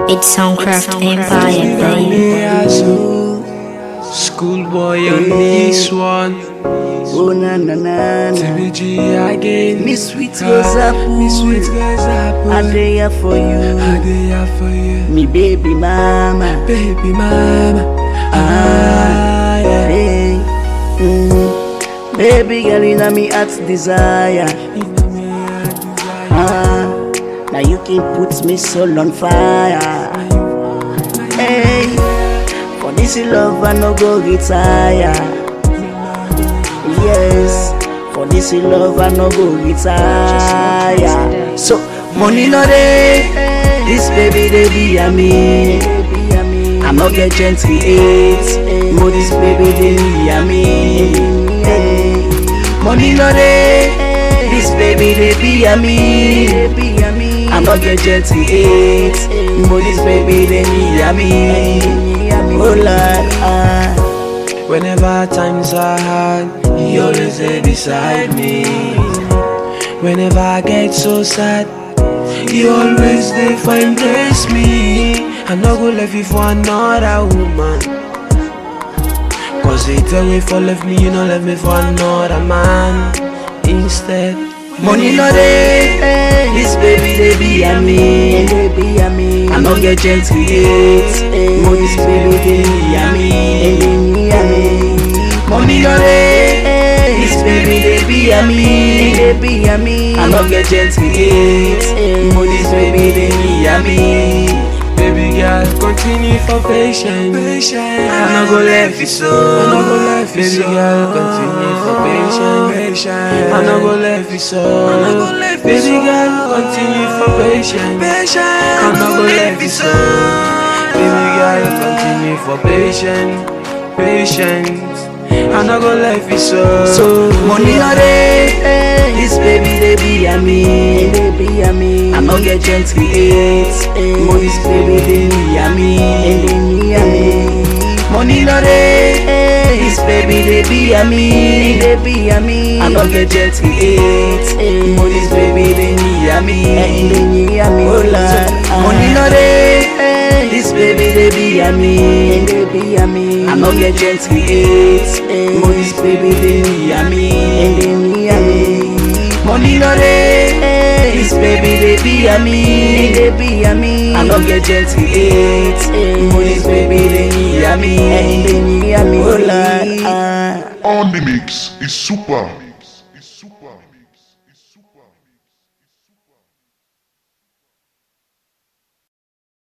It's Soundcraft Empire, baby. Schoolboy on this one. Oh na na na na. TBG again. Me sweet goes up, Me sweet girls apple. I dey here for you, I dey here for you, me baby mama. baby mama. Yeah. Hey, baby girl inna me heart desire. Now you can put me soul on fire. Hey, for this love I no go retire. Yes, for this love I no go retire. So money no dey, this baby they be a me. I'm not get 28, but this baby they be a me. Money no dey, this baby they be a me. I'm not get 28, but this baby they be a me. Oh Lord, Whenever times are hard, he always there beside me. Whenever I get so sad, he always there find bless me. I no go left you for another woman, cause they tell me for left me, you no left me for another man. Instead, money no dey, this baby they be a me. I'm not get 28, but this baby they be a me. Money no dey, this baby they be a me. I'm not get 28, but this baby they be a me. baby girl, continue for patience. I no go left you so. I no go left you so. Baby girl, continue for patience. I no go left you so. I no go left you so. Baby girl, continue for patience. I no go left you so. Baby girl, continue for patience. I no go left you so. So money no dey, this baby they be a me. I'm not get 28, but this baby they be a me. Money no dey, this baby they be a me. I'm not get 28, but this baby they be a me. Oh Lord, money no dey, this baby they be a me. I'm not get 28, but this baby they be a me. Money no dey, this baby they be a me. I'm not get 28, but this baby they be a me. Oh Lord, On the mix is super.